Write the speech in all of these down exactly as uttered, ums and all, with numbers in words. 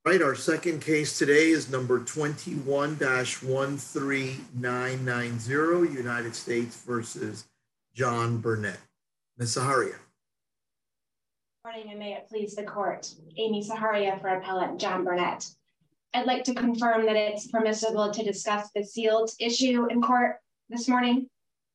Right, our second case today is number twenty-one dash one three nine nine zero, United States versus John Burnett. Miz Saharia. Good morning, and may it please the court. Amy Saharia for appellant John Burnett. I'd like to confirm that it's permissible to discuss the sealed issue in court this morning.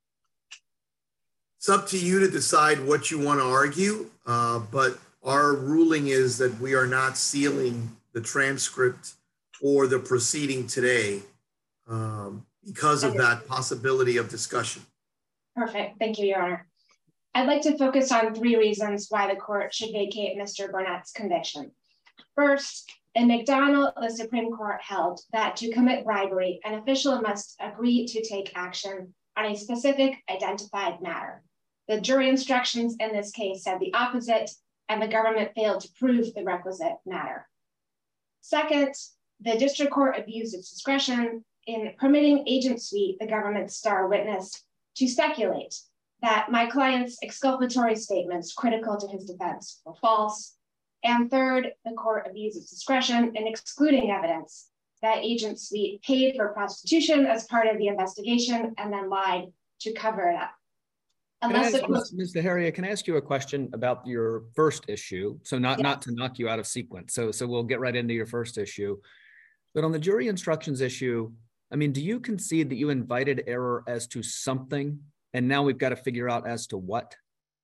It's up to you to decide what you want to argue, uh, but our ruling is that we are not sealing the transcript or the proceeding today um, because of that possibility of discussion. Perfect. Thank you, Your Honor. I'd like to focus on three reasons why the court should vacate Mister Burnett's conviction. First, in McDonald, the Supreme Court held that to commit bribery, an official must agree to take action on a specific identified matter. The jury instructions in this case said the opposite, and the government failed to prove the requisite matter. Second, the district court abused its discretion in permitting Agent Sweet, the government's star witness, to speculate that my client's exculpatory statements critical to his defense were false. And third, the court abused its discretion in excluding evidence that Agent Sweet paid for prostitution as part of the investigation and then lied to cover it up. Unless ask, was, Miz Saharia, can I ask you a question about your first issue? So not, yes. not to knock you out of sequence. So, so we'll get right into your first issue. But on the jury instructions issue, I mean, do you concede that you invited error as to something, and now we've got to figure out as to what?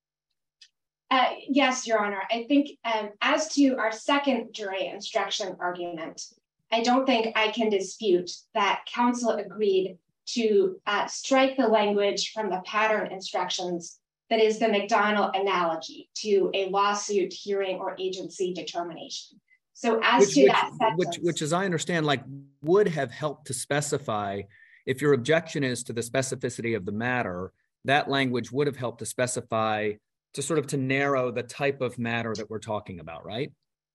Uh, yes, Your Honor. I think um, as to our second jury instruction argument, I don't think I can dispute that counsel agreed to uh, strike the language from the pattern instructions that is the McDonald analogy to a lawsuit, hearing, or agency determination. So as which, to which, that sentence, which, which, as I understand, like would have helped to specify, if your objection is to the specificity of the matter, that language would have helped to specify, to sort of to narrow the type of matter that we're talking about, right?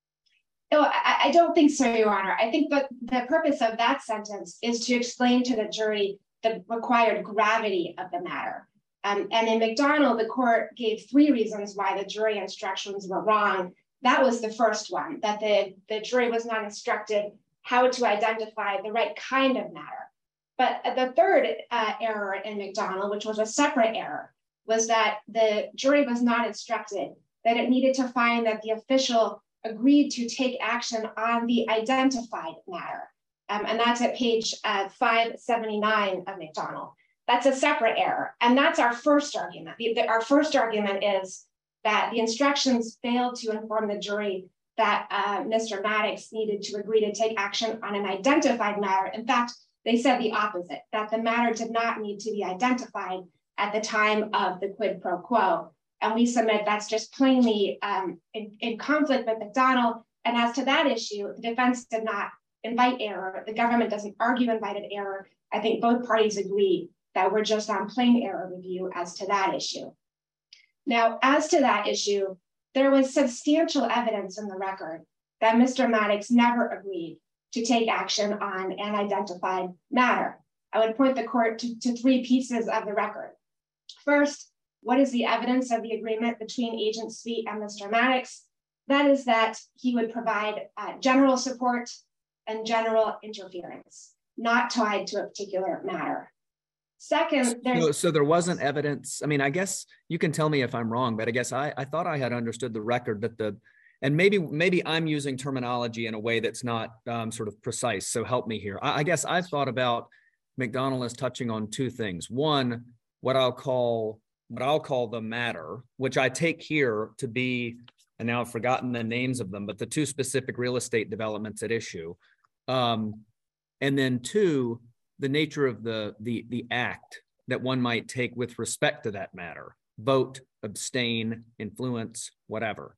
No, I, I don't think so, Your Honor. I think that the purpose of that sentence is to explain to the jury the required gravity of the matter. Um, and in McDonald, the court gave three reasons why the jury instructions were wrong. That was the first one, that the, the jury was not instructed how to identify the right kind of matter. But the third uh, error in McDonald, which was a separate error, was that the jury was not instructed that it needed to find that the official agreed to take action on the identified matter. Um, and that's at page uh, five seventy-nine of McDonald. That's a separate error. And that's our first argument. The, the, our first argument is that the instructions failed to inform the jury that uh, Mister Maddox needed to agree to take action on an identified matter. In fact, they said the opposite, that the matter did not need to be identified at the time of the quid pro quo. And we submit that's just plainly um, in, in conflict with McDonald. And as to that issue, the defense did not invite error. The government doesn't argue invited error. I think both parties agree that we're just on plain error review as to that issue. Now, as to that issue, there was substantial evidence in the record that Mister Maddox never agreed to take action on an identified matter. I would point the court to, to three pieces of the record. First, what is the evidence of the agreement between Agent Sweet and Mister Maddox? That is that he would provide uh, general support and general interference, not tied to a particular matter. Second, there's- so, so there wasn't evidence. I mean, I guess you can tell me if I'm wrong, but I guess I, I thought I had understood the record that the, and maybe maybe I'm using terminology in a way that's not um, sort of precise, so help me here. I, I guess I've thought about McDonald as touching on two things. One, what I'll call what I'll call the matter, which I take here to be, and now I've forgotten the names of them, but the two specific real estate developments at issue. Um, and then two, the nature of the, the, the act that one might take with respect to that matter, vote, abstain, influence, whatever.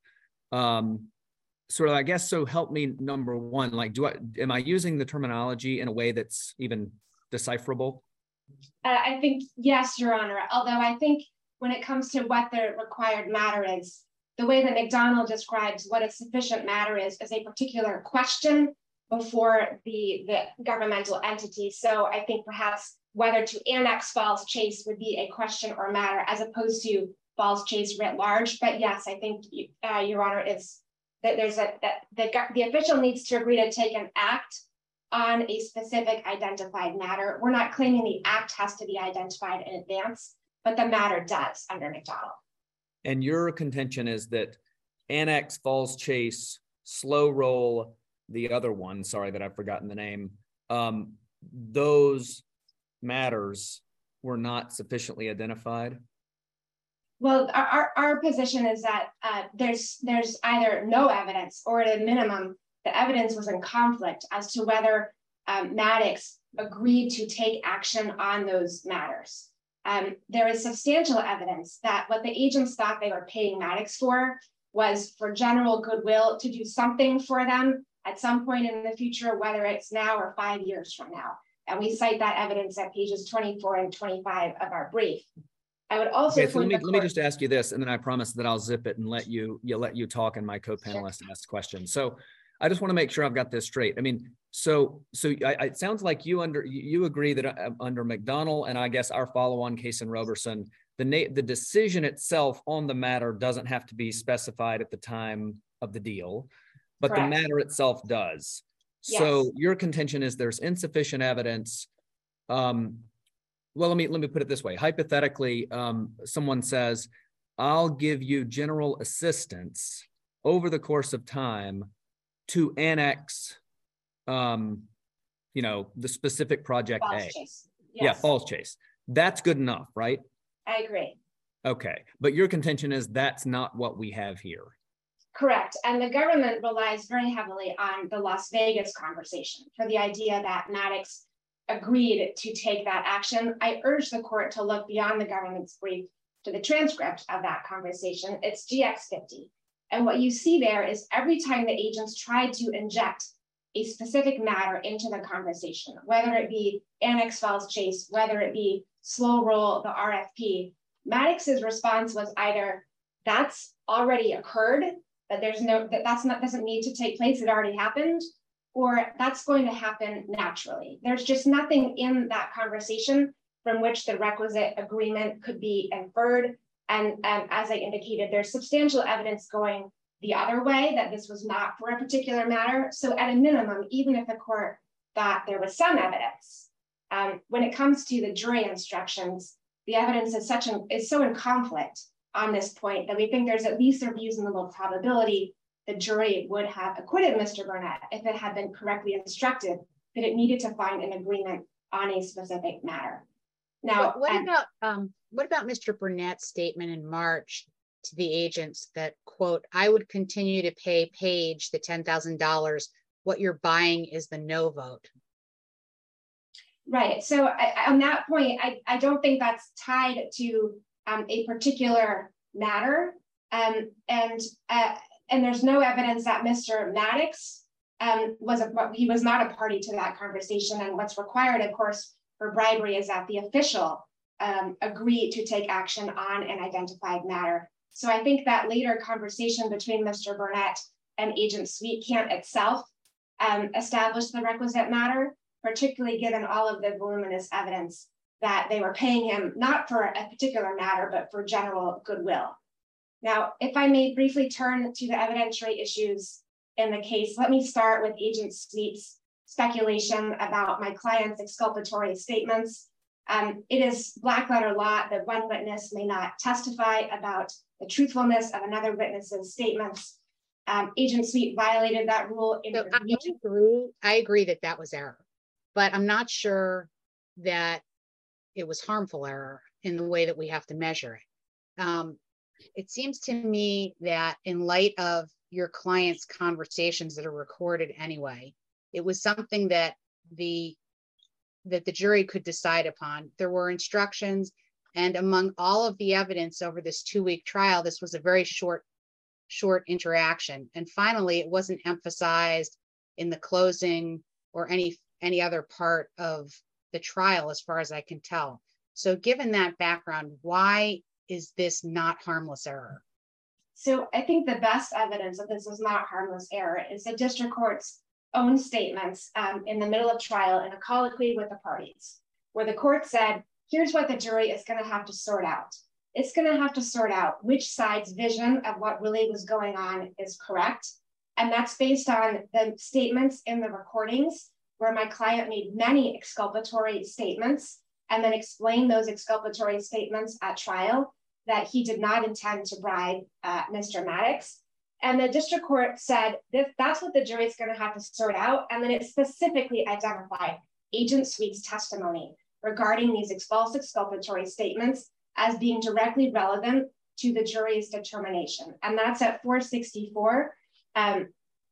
Um, sort of, I guess, so help me, number one, like, do I, am I using the terminology in a way that's even decipherable? Uh, I think, yes, Your Honor, although I think when it comes to what the required matter is, the way that McDonald describes what a sufficient matter is, is a particular question before the, the governmental entity. So I think perhaps whether to annex Falls Chase would be a question or matter as opposed to Falls Chase writ large. But yes, I think uh, Your Honor is that there's a that the, the official needs to agree to take an act on a specific identified matter. We're not claiming the act has to be identified in advance, but the matter does under McDonald. And your contention is that Annex, Falls Chase, Slow Roll, the other one, sorry that I've forgotten the name, um, those matters were not sufficiently identified? Well, our, our position is that uh, there's there's either no evidence, or at a minimum, the evidence was in conflict as to whether um, Maddox agreed to take action on those matters. Um, there is substantial evidence that what the agents thought they were paying Maddox for was for general goodwill to do something for them at some point in the future, whether it's now or five years from now. And we cite that evidence at pages twenty-four and twenty-five of our brief. I would also okay, so let me, let me just ask you this, and then I promise that I'll zip it and let you, you let you talk and my co-panelist sure. ask questions. So I just want to make sure I've got this straight. I mean, so so I, it sounds like you under you agree that uh, under McDonald and I guess our follow-on case in Roberson, the na- the decision itself on the matter doesn't have to be specified at the time of the deal, but Correct. The matter itself does. Yes. So your contention is there's insufficient evidence. Um, well, let me let me put it this way. Hypothetically, um, someone says, "I'll give you general assistance over the course of time to annex, um, you know, the specific project Falls A." Chase. Yes. Yeah, Falls Chase. That's good enough, right? I agree. Okay, but your contention is that's not what we have here. Correct, and the government relies very heavily on the Las Vegas conversation for the idea that Maddox agreed to take that action. I urge the court to look beyond the government's brief to the transcript of that conversation. It's G X fifty. And what you see there is every time the agents tried to inject a specific matter into the conversation, whether it be Annex Falls Chase, whether it be Slow Roll, the R F P, Maddox's response was either that's already occurred, that there's no, that that's not, doesn't need to take place, it already happened, or that's going to happen naturally. There's just nothing in that conversation from which the requisite agreement could be inferred. And um, as I indicated, there's substantial evidence going the other way that this was not for a particular matter. So at a minimum, even if the court thought there was some evidence, um, when it comes to the jury instructions, the evidence is such an, is so in conflict on this point that we think there's at least a reasonable probability the jury would have acquitted Mister Burnett if it had been correctly instructed that it needed to find an agreement on a specific matter. Now, what, what um, about um, what about Mister Burnett's statement in March to the agents that, quote, "I would continue to pay Page the ten thousand dollars. What you're buying is the no vote." Right. So I, on that point, I, I don't think that's tied to um, a particular matter, um, and uh, and there's no evidence that Mister Maddox um, was a he was not a party to that conversation. And what's required, of course, for bribery is that the official um, agree to take action on an identified matter. So I think that later conversation between Mister Burnett and Agent Sweet can't itself um, establish the requisite matter, particularly given all of the voluminous evidence that they were paying him not for a particular matter, but for general goodwill. Now, if I may briefly turn to the evidentiary issues in the case, let me start with Agent Sweet's speculation about my client's exculpatory statements. Um, it is black letter law that one witness may not testify about the truthfulness of another witness's statements. Um, Agent Sweet violated that rule. In so I, agree, I agree that that was error, but I'm not sure that it was harmful error in the way that we have to measure it. Um, it seems to me that in light of your client's conversations that are recorded anyway, it was something that the that the jury could decide upon. There were instructions, and among all of the evidence over this two-week trial, this was a very short, short interaction. And finally, it wasn't emphasized in the closing or any any other part of the trial, as far as I can tell. So given that background, why is this not harmless error? So I think the best evidence that this is not harmless error is the district court's own statements um, in the middle of trial in a colloquy with the parties, where the court said, here's what the jury is going to have to sort out. It's going to have to sort out which side's vision of what really was going on is correct, And that's based on the statements in the recordings where my client made many exculpatory statements and then explained those exculpatory statements at trial that he did not intend to bribe uh, Mister Maddox. And the district court said that that's what the jury's going to have to sort out. And then it specifically identified Agent Sweet's testimony regarding these false exculpatory statements as being directly relevant to the jury's determination. And that's at four sixty-four, um,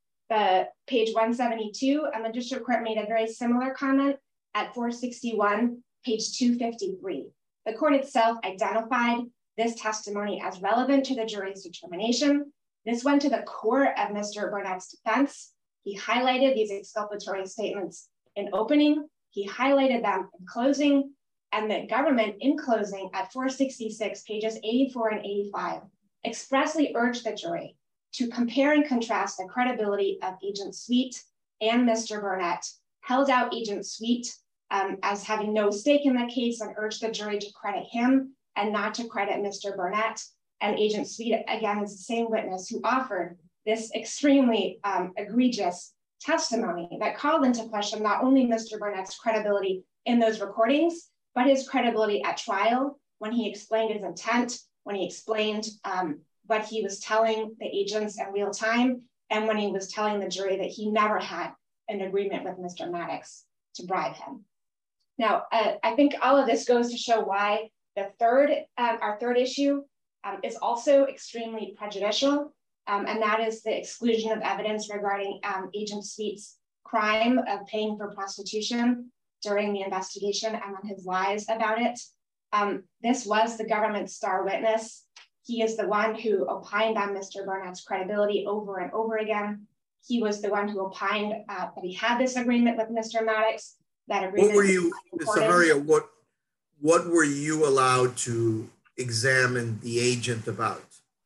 the page one seventy-two, and the district court made a very similar comment at four sixty-one, page two fifty-three. The court itself identified this testimony as relevant to the jury's determination. This went to the core of Mister Burnett's defense. He highlighted these exculpatory statements in opening. He highlighted them in closing, and the government in closing at four sixty-six, pages eighty-four and eighty-five, expressly urged the jury to compare and contrast the credibility of Agent Sweet and Mister Burnett, held out Agent Sweet um, as having no stake in the case and urged the jury to credit him and not to credit Mister Burnett. And Agent Sweet, again, is the same witness who offered this extremely um, egregious testimony that called into question not only Mister Burnett's credibility in those recordings, but his credibility at trial when he explained his intent, when he explained um, what he was telling the agents in real time, and when he was telling the jury that he never had an agreement with Mister Maddox to bribe him. Now, uh, I think all of this goes to show why the third, um, our third issue um, is also extremely prejudicial, um, and that is the exclusion of evidence regarding um, Agent Sweet's crime of paying for prostitution during the investigation and then his lies about it. Um, this was the government's star witness. He is the one who opined on Mister Burnett's credibility over and over again. He was the one who opined uh, that he had this agreement with Mister Maddox. That agreement. What were you, Zaharia, what, what were you allowed to examine the agent about?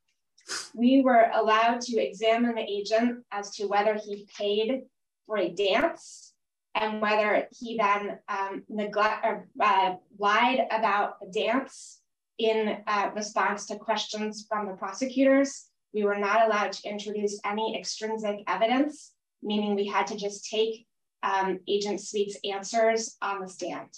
We were allowed to examine the agent as to whether he paid for a dance and whether he then um, neglect or uh, lied about the dance in uh, response to questions from the prosecutors. We were not allowed to introduce any extrinsic evidence, meaning we had to just take um, Agent Sweet's answers on the stand.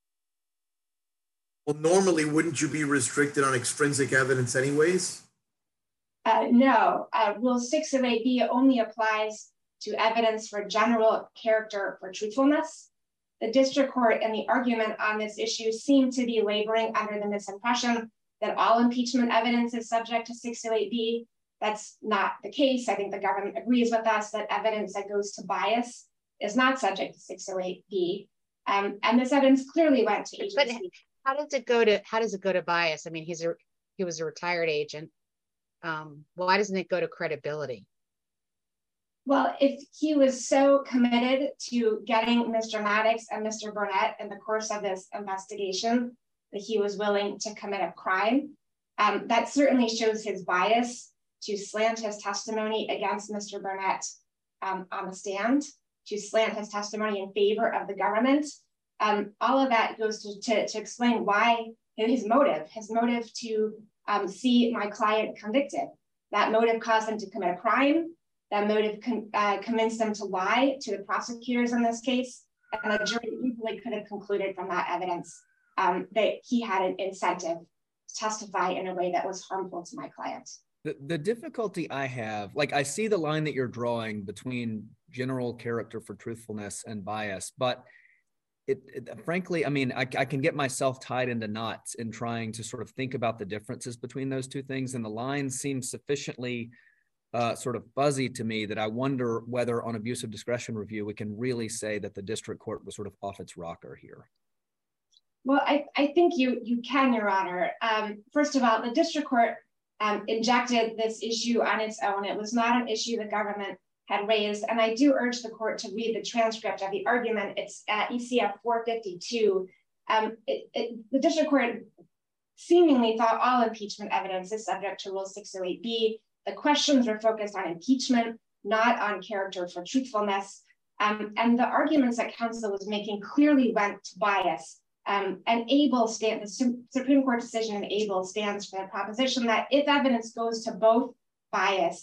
Well, normally, wouldn't you be restricted on extrinsic evidence anyways? Uh, no, uh, Rule six of eight B only applies to evidence for general character for truthfulness. The district court and the argument on this issue seem to be laboring under the misimpression that all impeachment evidence is subject to six oh eight B. That's not the case. I think the government agrees with us that evidence that goes to bias is not subject to six oh eight B. Um, and this evidence clearly went to agency. But how does it go to how does it go to bias? I mean, he's a he was a retired agent. Um, why doesn't it go to credibility? Well, if he was so committed to getting Mister Maddox and Mister Burnett in the course of this investigation that he was willing to commit a crime, um, that certainly shows his bias to slant his testimony against Mister Burnett um, on the stand, to slant his testimony in favor of the government. Um, all of that goes to, to, to explain why his motive, his motive to um, see my client convicted. That motive caused him to commit a crime. That motive con uh, convinced them to lie to the prosecutors in this case, and the jury easily could have concluded from that evidence um, that he had an incentive to testify in a way that was harmful to my client. The, the difficulty I have, like I see the line that you're drawing between general character for truthfulness and bias, but it, it frankly, I mean, I, I can get myself tied into knots in trying to sort of think about the differences between those two things, and the line seems sufficiently Uh, sort of fuzzy to me that I wonder whether on abuse of discretion review, we can really say that the district court was sort of off its rocker here. Well, I, I think you, you can, Your Honor. Um, first of all, the district court um, injected this issue on its own. It was not an issue the government had raised. And I do urge the court to read the transcript of the argument. It's at E C F four fifty-two. Um, it, it, the district court seemingly thought all impeachment evidence is subject to Rule six oh eight B. The questions were focused on impeachment, not on character for truthfulness. Um, and the arguments that counsel was making clearly went to bias. Um, and Abel stand, the Supreme Court decision in Abel stands for the proposition that if evidence goes to both bias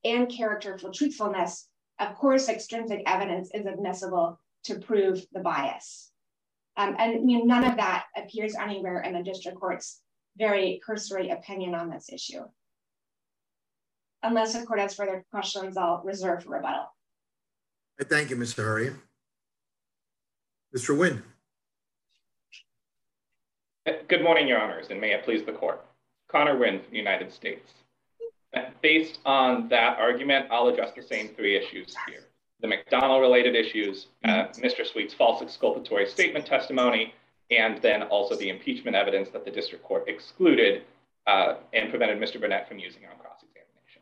and character for truthfulness, of course, extrinsic evidence is admissible to prove the bias. Um, and you know, none of that appears anywhere in the district court's very cursory opinion on this issue. Unless the court has further questions, I'll reserve for rebuttal. I thank you, Mister Hurrian. Mister Nguyen. Good morning, Your Honors, and may it please the court. Connor Nguyen from the United States. Based on that argument, I'll address the same three issues here. The McDonald-related issues, uh, Mister Sweet's false exculpatory statement testimony, and then also the impeachment evidence that the district court excluded uh, and prevented Mister Burnett from using on cross-examination.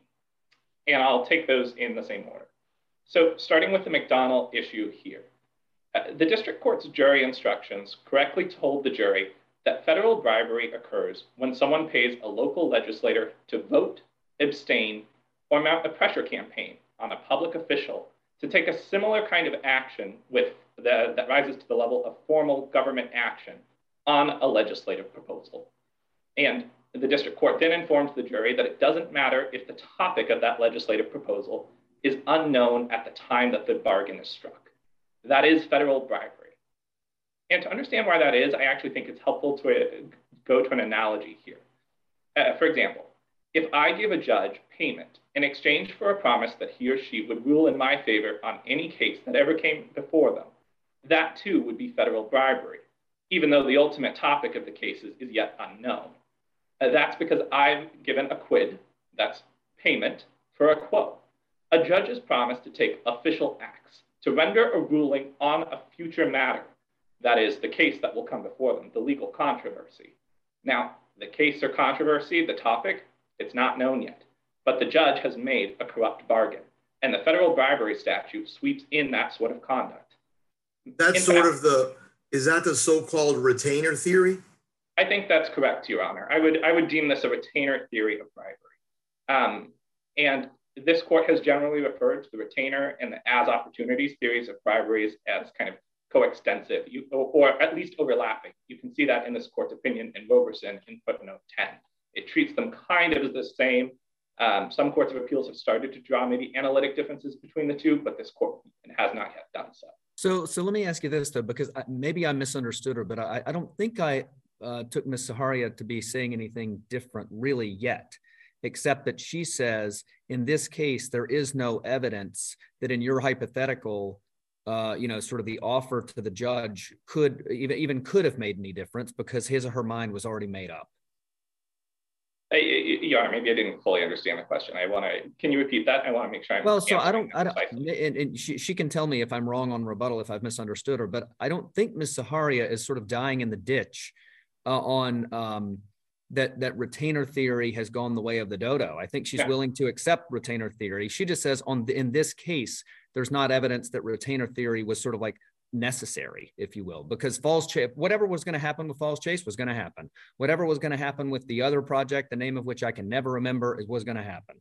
And I'll take those in the same order. So starting with the McDonald issue here, uh, the district court's jury instructions correctly told the jury that federal bribery occurs when someone pays a local legislator to vote, abstain, or mount a pressure campaign on a public official to take a similar kind of action with the, that rises to the level of formal government action on a legislative proposal. And the district court then informed the jury that it doesn't matter if the topic of that legislative proposal is unknown at the time that the bargain is struck. That is federal bribery. And to understand why that is, I actually think it's helpful to uh, go to an analogy here. Uh, for example, if I give a judge payment in exchange for a promise that he or she would rule in my favor on any case that ever came before them, that too would be federal bribery, even though the ultimate topic of the cases is yet unknown. Uh, that's because I'm given a quid, that's payment, for a quo. A judge is promised to take official acts to render a ruling on a future matter. That is the case that will come before them, the legal controversy. Now, the case or controversy, the topic, it's not known yet, but the judge has made a corrupt bargain, and the federal bribery statute sweeps in that sort of conduct. That's in sort fact, of the, is that the so-called retainer theory? I think that's correct, Your Honor. I would, I would deem this a retainer theory of bribery. Um, and this court has generally referred to the retainer and the as opportunities theories of briberies as kind of coextensive, you, or, or at least overlapping. You can see that in this court's opinion in Roberson in footnote ten. It treats them kind of as the same. Um, some courts of appeals have started to draw maybe analytic differences between the two, but this court has not yet done so. So, so let me ask you this though, because I, maybe I misunderstood her, but I, I don't think I uh, took Miz Zaharia to be saying anything different really yet, except that she says, in this case, there is no evidence that in your hypothetical, uh, you know, sort of the offer to the judge could even, even could have made any difference because his or her mind was already made up. Yeah, maybe I didn't fully understand the question. I want to, can you repeat that? I want to make sure I'm Well, so I don't, I don't, and, and she, she can tell me if I'm wrong on rebuttal, if I've misunderstood her, but I don't think Miz Zaharia is sort of dying in the ditch uh, on um, that, that retainer theory has gone the way of the dodo. I think she's yeah. willing to accept retainer theory. She just says on the, in this case, there's not evidence that retainer theory was sort of like necessary, if you will, because Falls Chase, whatever was going to happen with Falls Chase was going to happen. Whatever was going to happen with the other project, the name of which I can never remember, it was going to happen.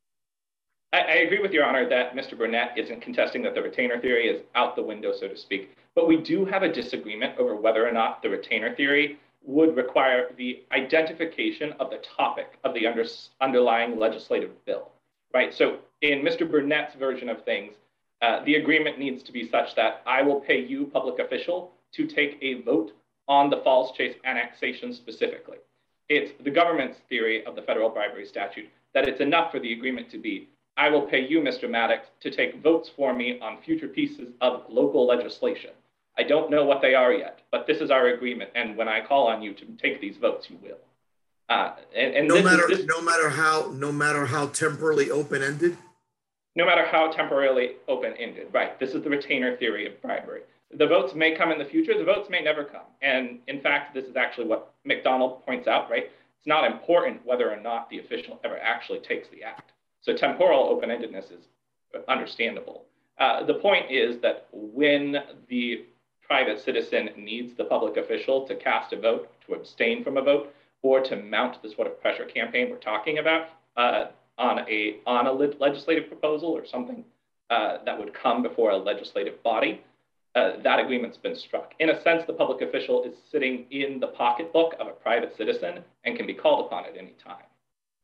I, I agree with Your Honor that Mister Burnett isn't contesting that the retainer theory is out the window, so to speak, but we do have a disagreement over whether or not the retainer theory would require the identification of the topic of the under, underlying legislative bill, right? So in Mister Burnett's version of things, Uh, the agreement needs to be such that I will pay you, public official, to take a vote on the Falls Chase annexation specifically. It's the government's theory of the federal bribery statute that it's enough for the agreement to be, I will pay you, Mister Maddox, to take votes for me on future pieces of local legislation. I don't know what they are yet, but this is our agreement. And when I call on you to take these votes, you will. Uh, and and no this matter is, this, no matter how no matter how temporally open-ended. No matter how temporarily open-ended, right? This is the retainer theory of bribery. The votes may come in the future, the votes may never come. And in fact, this is actually what McDonald points out, right? It's not important whether or not the official ever actually takes the act. So temporal open-endedness is understandable. Uh, the point is that when the private citizen needs the public official to cast a vote, to abstain from a vote, or to mount the sort of pressure campaign we're talking about, uh, on a on a legislative proposal or something uh, that would come before a legislative body, uh, that agreement's been struck. In a sense, the public official is sitting in the pocketbook of a private citizen and can be called upon at any time.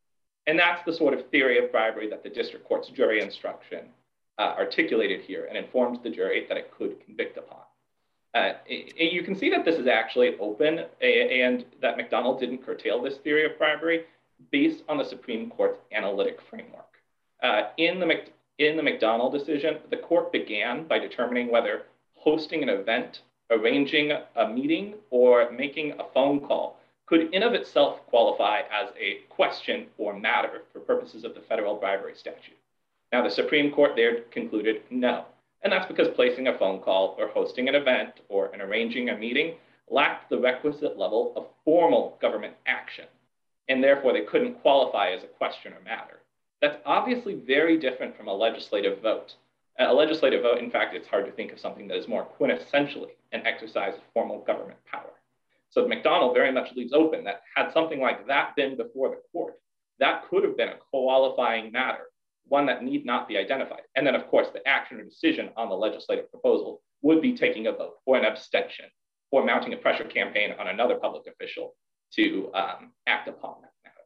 And that's the sort of theory of bribery that the district court's jury instruction uh, articulated here and informed the jury that it could convict upon. Uh, it, you can see that this is actually open and that McDonald didn't curtail this theory of bribery based on the Supreme Court's analytic framework. Uh, in, the Mc, in the McDonald decision, the court began by determining whether hosting an event, arranging a meeting, or making a phone call could in of itself qualify as a question or matter for purposes of the federal bribery statute. Now, the Supreme Court there concluded no. And that's because placing a phone call or hosting an event or an arranging a meeting lacked the requisite level of formal government action, and therefore they couldn't qualify as a question or matter. That's obviously very different from a legislative vote. A legislative vote, in fact, it's hard to think of something that is more quintessentially an exercise of formal government power. So McDonald very much leaves open that had something like that been before the court, that could have been a qualifying matter, one that need not be identified. And then, of course, the action or decision on the legislative proposal would be taking a vote or an abstention or mounting a pressure campaign on another public official to um, act upon that matter.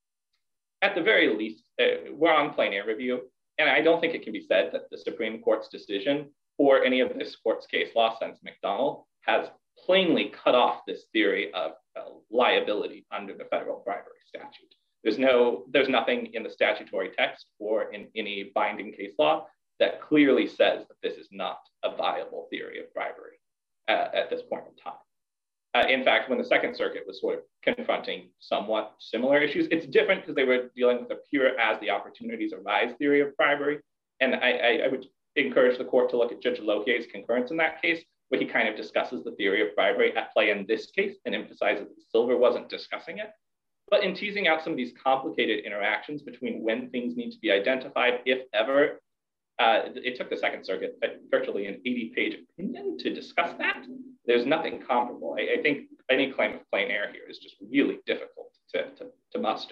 At the very least, uh, we're on plain air review, and I don't think it can be said that the Supreme Court's decision or any of this court's case law since McDonald has plainly cut off this theory of uh, liability under the federal bribery statute. There's no, there's nothing in the statutory text or in any binding case law that clearly says that this is not a viable theory of bribery uh, at this point in time. Uh, in fact, when the Second Circuit was sort of confronting somewhat similar issues, it's different because they were dealing with a pure as the opportunities arise theory of bribery. And I, I, I would encourage the court to look at Judge Lokey's concurrence in that case, where he kind of discusses the theory of bribery at play in this case and emphasizes that Silver wasn't discussing it. But in teasing out some of these complicated interactions between when things need to be identified, if ever, uh, it took the Second Circuit virtually an eighty page opinion to discuss that. There's nothing comparable. I, I think any claim of plain air here is just really difficult to, to, to muster.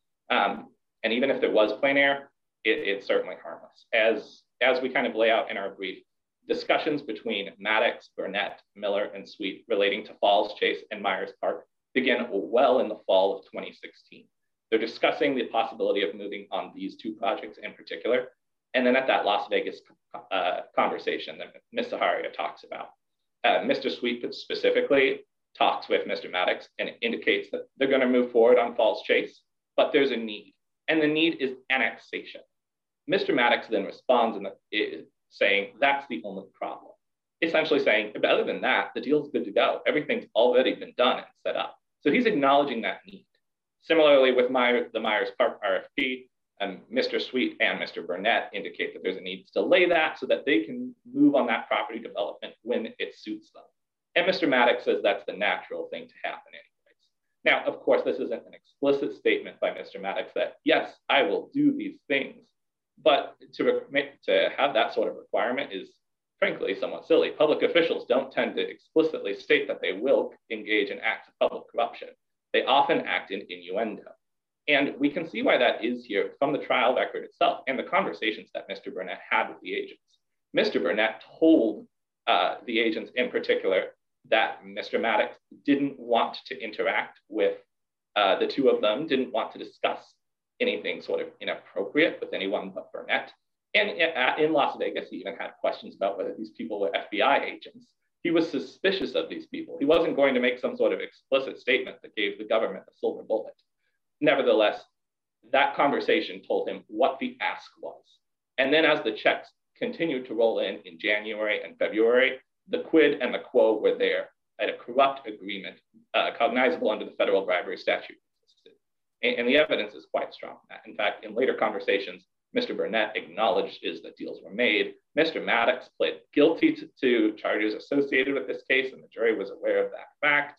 Um, and even if there was plain air, it, it's certainly harmless. As, as we kind of lay out in our brief, discussions between Maddox, Burnett, Miller, and Sweet relating to Falls Chase and Myers Park began well in the fall of twenty sixteen. They're discussing the possibility of moving on these two projects in particular. And then at that Las Vegas uh, conversation that Miz Zaharia talks about, uh, Mister Sweet specifically talks with Mister Maddox and indicates that they're going to move forward on Falls Chase, but there's a need, and the need is annexation. Mister Maddox then responds in the, is saying that's the only problem. Essentially saying, but other than that, the deal's good to go. Everything's already been done and set up. So he's acknowledging that need. Similarly, with Myers, the Myers Park R F P, um, Mister Sweet and Mister Burnett indicate that there's a need to delay that so that they can move on that property development when it suits them. And Mister Maddox says that's the natural thing to happen anyways. Now, of course, this isn't an explicit statement by Mister Maddox that, yes, I will do these things, but to, to have that sort of requirement is frankly somewhat silly. Public officials don't tend to explicitly state that they will engage in acts of public corruption. They often act in innuendo. And we can see why that is here from the trial record itself and the conversations that Mister Burnett had with the agents. Mister Burnett told uh, the agents in particular that Mister Maddox didn't want to interact with uh, the two of them, didn't want to discuss anything sort of inappropriate with anyone but Burnett. And in Las Vegas, he even had questions about whether these people were F B I agents. He was suspicious of these people. He wasn't going to make some sort of explicit statement that gave the government a silver bullet. Nevertheless, that conversation told him what the ask was. And then as the checks continued to roll in in January and February, the quid and the quo were there at a corrupt agreement, uh, cognizable under the federal bribery statute. And, and the evidence is quite strong on that. In fact, in later conversations, Mister Burnett acknowledged is that deals were made. Mister Maddox pled guilty to, to charges associated with this case, and the jury was aware of that fact.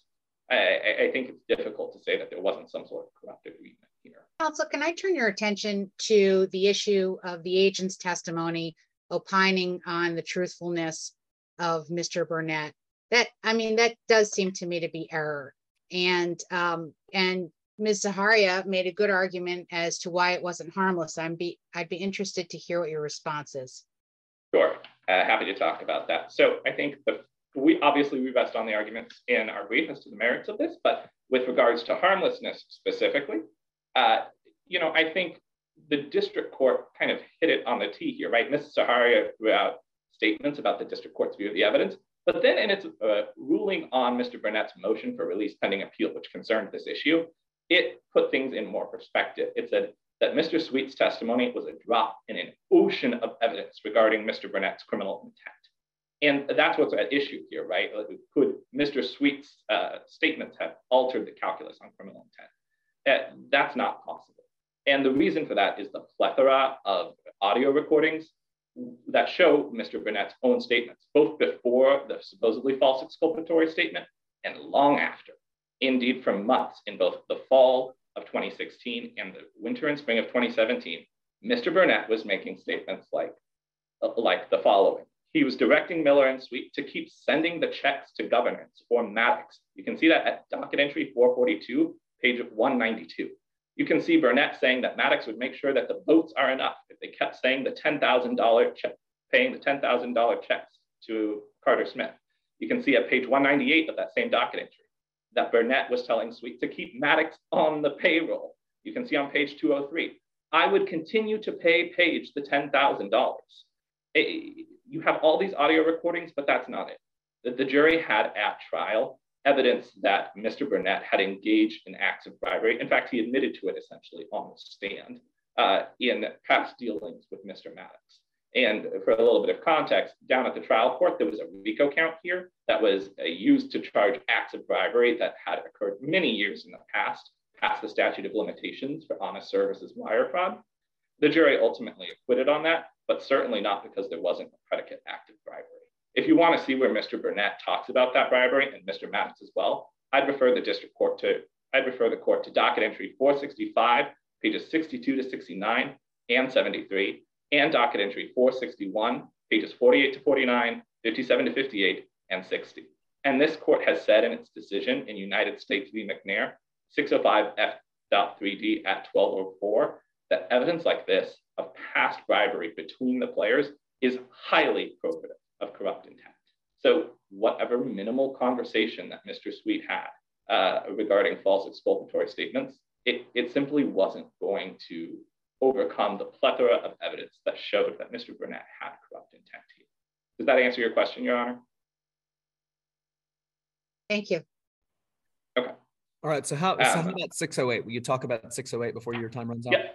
I, I think it's difficult to say that there wasn't some sort of corrupt agreement here. Counsel, can I turn your attention to the issue of the agent's testimony opining on the truthfulness of Mister Burnett? That, I mean, that does seem to me to be error. And, um, and Miz Zaharia made a good argument as to why it wasn't harmless. I'm be, I'd be interested to hear what your response is. Sure, uh, happy to talk about that. So I think the, we obviously we rest on the arguments in our brief as to the merits of this, but with regards to harmlessness specifically, uh, you know, I think the district court kind of hit it on the tee here, right? Missus Zaharia threw out statements about the district court's view of the evidence, but then in its uh, ruling on Mister Burnett's motion for release pending appeal, which concerned this issue, it put things in more perspective. It said that Mister Sweet's testimony was a drop in an ocean of evidence regarding Mister Burnett's criminal intent. And that's what's at issue here, right? Could Mister Sweet's uh, statements have altered the calculus on criminal intent? Uh, that's not possible. And the reason for that is the plethora of audio recordings that show Mister Burnett's own statements, both before the supposedly false exculpatory statement and long after. Indeed, for months in both the fall of twenty sixteen and the winter and spring of twenty seventeen, Mister Burnett was making statements like, like the following. He was directing Miller and Sweet to keep sending the checks to governance or Maddox. You can see that at docket entry four forty-two, page one ninety-two. You can see Burnett saying that Maddox would make sure that the votes are enough if they kept saying the ten thousand dollars check, paying the ten thousand dollars checks to Carter Smith. You can see at page one ninety-eight of that same docket entry that Burnett was telling Sweet to keep Maddox on the payroll. You can see on page two oh three, I would continue to pay Page the ten thousand dollars. You have all these audio recordings, but that's not it. The, the jury had at trial evidence that Mister Burnett had engaged in acts of bribery. In fact, he admitted to it essentially on the stand uh, in past dealings with Mister Maddox. And for a little bit of context, down at the trial court, there was a RICO count here that was uh, used to charge acts of bribery that had occurred many years in the past, past the statute of limitations for honest services wire fraud. The jury ultimately acquitted on that, but certainly not because there wasn't a predicate act of bribery. If you want to see where Mister Burnett talks about that bribery, and Mister Maddox as well, I'd refer the district court to, I'd refer the court to docket entry four sixty-five, pages sixty-two to sixty-nine and seventy-three, and docket entry four sixty-one, pages forty-eight to forty-nine, fifty-seven to fifty-eight, and sixty. And this court has said in its decision in United States v. McNair, six oh five F three D at twelve oh four, that evidence like this of past bribery between the players is highly probative of corrupt intent. So whatever minimal conversation that Mister Sweet had uh, regarding false exculpatory statements, it, it simply wasn't going to overcome the plethora of evidence that showed that Mister Burnett had corrupt intent here. Does that answer your question, Your Honor? Thank you. Okay. All right, so how, um, so how about six oh eight? Will you talk about six oh eight before your time runs out? Yeah,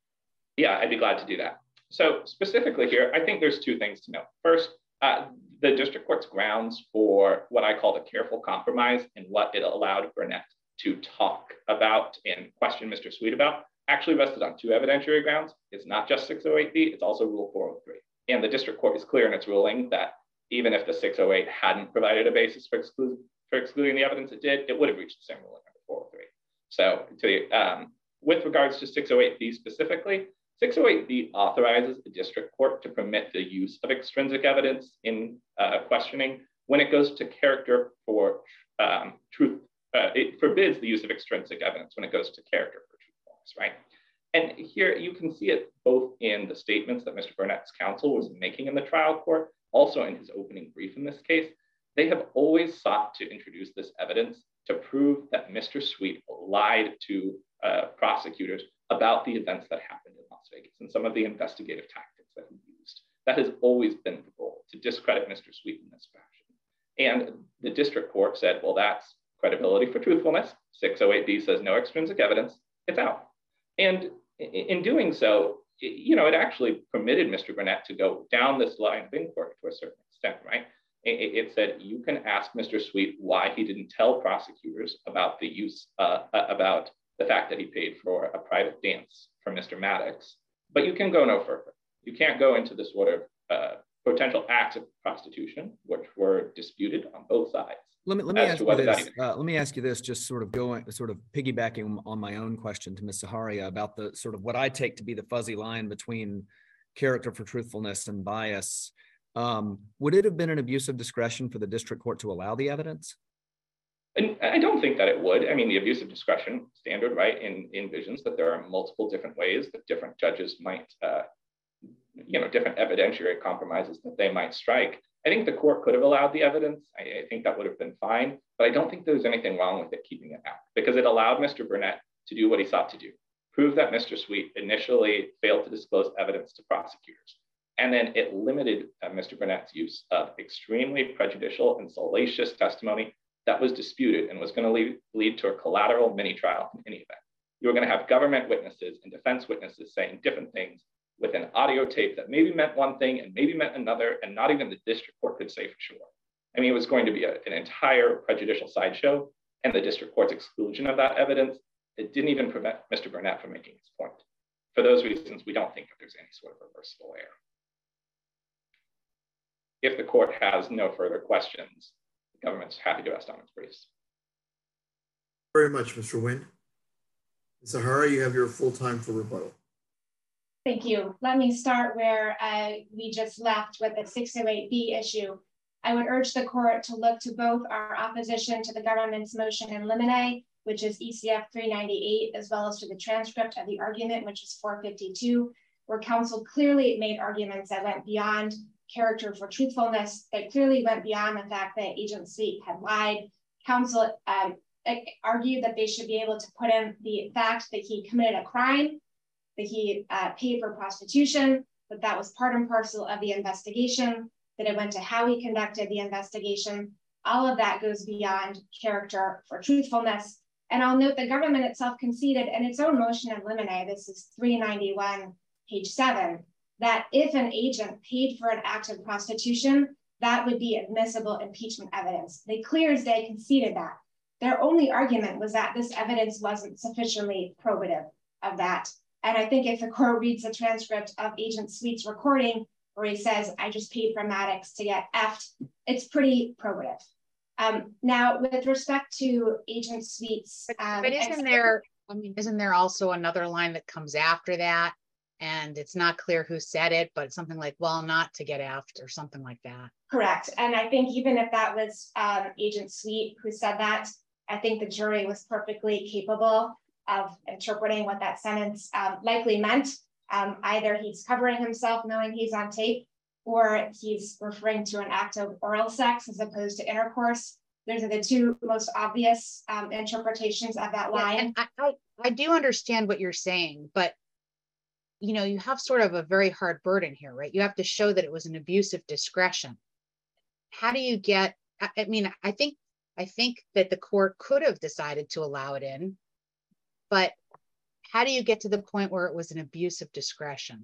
yeah, I'd be glad to do that. So specifically here, I think there's two things to note. First, uh, the district court's grounds for what I call the careful compromise and what it allowed Burnett to talk about and question Mister Sweet about actually rested on two evidentiary grounds. It's not just six oh eight B, it's also Rule four oh three. And the district court is clear in its ruling that even if the six oh eight hadn't provided a basis for, exclu for excluding the evidence it did, it would have reached the same ruling under four oh three. So to, um, with regards to six oh eight B specifically, six oh eight B authorizes the district court to permit the use of extrinsic evidence in uh, questioning when it goes to character for um, truth. Uh, it forbids the use of extrinsic evidence when it goes to character for truthfulness, right? And here you can see it both in the statements that Mister Burnett's counsel was making in the trial court, also in his opening brief in this case. They have always sought to introduce this evidence to prove that Mister Sweet lied to uh, prosecutors about the events that happened in Las Vegas and some of the investigative tactics that he used. That has always been the goal, to discredit Mister Sweet in this fashion. And the district court said, well, that's credibility for truthfulness. six oh eight B says no extrinsic evidence, it's out. And in doing so, you know, it actually permitted Mister Burnett to go down this line of inquiry to a certain extent, right? It said you can ask Mister Sweet why he didn't tell prosecutors about the use, uh, about the fact that he paid for a private dance for Mister Maddox, but you can go no further. You can't go into the sort of uh, potential acts of prostitution, which were disputed on both sides. Let me let me ask you this. Uh, let me ask you this. Just sort of going, sort of piggybacking on my own question to Miz Zaharia about the sort of what I take to be the fuzzy line between character for truthfulness and bias. Um, would it have been an abuse of discretion for the district court to allow the evidence? And I don't think that it would. I mean, the abuse of discretion standard, right, in, envisions that there are multiple different ways that different judges might, uh, you know, different evidentiary compromises that they might strike. I think the court could have allowed the evidence. I, I think that would have been fine, but I don't think there's anything wrong with it keeping it out because it allowed Mister Burnett to do what he sought to do, proved that Mister Sweet initially failed to disclose evidence to prosecutors. And then it limited uh, Mister Burnett's use of extremely prejudicial and salacious testimony that was disputed and was going to lead, lead to a collateral mini trial in any event. You were going to have government witnesses and defense witnesses saying different things with an audio tape that maybe meant one thing and maybe meant another, and not even the district court could say for sure. I mean, it was going to be a, an entire prejudicial sideshow, and the district court's exclusion of that evidence, it didn't even prevent Mister Burnett from making his point. For those reasons, we don't think that there's any sort of reversible error. If the court has no further questions, the government's happy to rest on its briefs. Very much, Mister Nguyen. Miz Zahara, you have your full time for rebuttal. Thank you. Let me start where uh, we just left with the six oh eight B issue. I would urge the court to look to both our opposition to the government's motion in limine, which is E C F three ninety-eight, as well as to the transcript of the argument, which is four fifty-two, where counsel clearly made arguments that went beyond character for truthfulness, that clearly went beyond the fact that Agent Sweet had lied. Counsel um, argued that they should be able to put in the fact that he committed a crime, that he uh, paid for prostitution, that that was part and parcel of the investigation, that it went to how he conducted the investigation. All of that goes beyond character for truthfulness. And I'll note the government itself conceded in its own motion in limine, this is three ninety-one, page seven, that if an agent paid for an act of prostitution, that would be admissible impeachment evidence. They clear as day conceded that. Their only argument was that this evidence wasn't sufficiently probative of that. And I think if the court reads the transcript of Agent Sweet's recording, where he says, I just paid for Maddox to get effed, it's pretty probative. Um, now, with respect to Agent Sweet's- But, um, but isn't there, I mean, isn't there also another line that comes after that? And it's not clear who said it, but it's something like, well, not to get effed or something like that. Correct. And I think even if that was um, Agent Sweet who said that, I think the jury was perfectly capable of interpreting what that sentence um, likely meant. Um, either he's covering himself knowing he's on tape, or he's referring to an act of oral sex as opposed to intercourse. Those are the two most obvious um, interpretations of that line. Yeah, and I, I, I do understand what you're saying, but you know, you have sort of a very hard burden here, right? You have to show that it was an abuse of discretion. How do you get, I, I mean, I think, I think that the court could have decided to allow it in, but how do you get to the point where it was an abuse of discretion?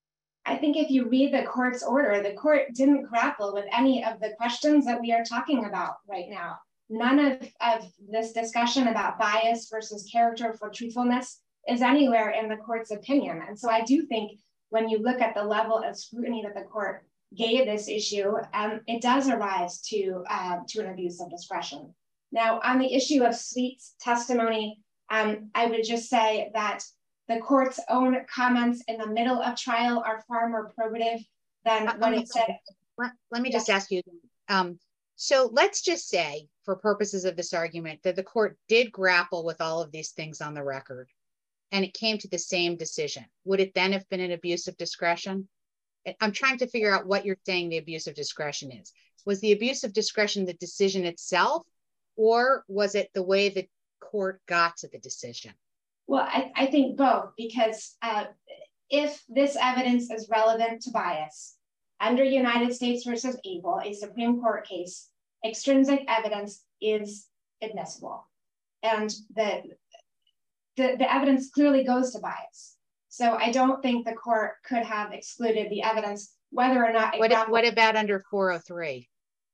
I think if you read the court's order, the court didn't grapple with any of the questions that we are talking about right now. None of, of this discussion about bias versus character for truthfulness is anywhere in the court's opinion. And so I do think when you look at the level of scrutiny that the court gave this issue, um, it does arise to, uh, to an abuse of discretion. Now, on the issue of Sweet's testimony, um, I would just say that the court's own comments in the middle of trial are far more probative than uh, what it said. Let, let me yes. just ask you, um, so let's just say, for purposes of this argument, that the court did grapple with all of these things on the record, and it came to the same decision. Would it then have been an abuse of discretion? I'm trying to figure out what you're saying the abuse of discretion is. Was the abuse of discretion the decision itself, or was it the way the court got to the decision? Well, I, I think both, because uh, if this evidence is relevant to bias, under United States versus Abel, a Supreme Court case, extrinsic evidence is admissible. And the The, the evidence clearly goes to bias. So I don't think the court could have excluded the evidence, whether or not- What, if, what about under four oh three?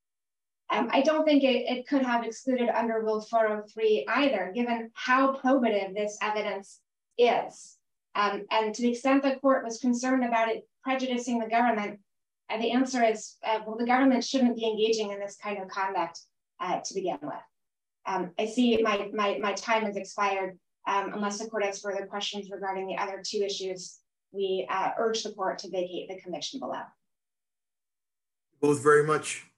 Um, I don't think it, it could have excluded under Rule four oh three either, given how probative this evidence is. Um, and to the extent the court was concerned about it prejudicing the government, uh, the answer is, uh, well, the government shouldn't be engaging in this kind of conduct uh, to begin with. Um, I see my, my, my time has expired. Um, unless the court has further questions regarding the other two issues, we uh, urge the court to vacate the conviction below. Both very much.